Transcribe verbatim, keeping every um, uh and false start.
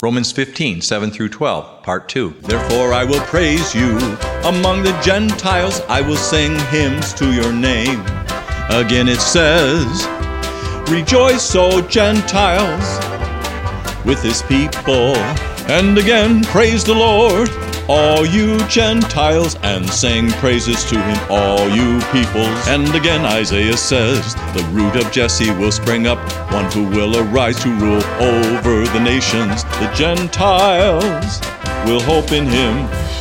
Romans fifteen, seven through twelve, part two. Therefore I will praise you among the Gentiles. I will sing hymns to your name. Again it says, rejoice, O Gentiles, with his people. And again, praise the Lord, all you Gentiles, and sing praises to him, all you peoples. And again Isaiah says, the root of Jesse will spring up, one who will arise to rule over the nations. The Gentiles will hope in him.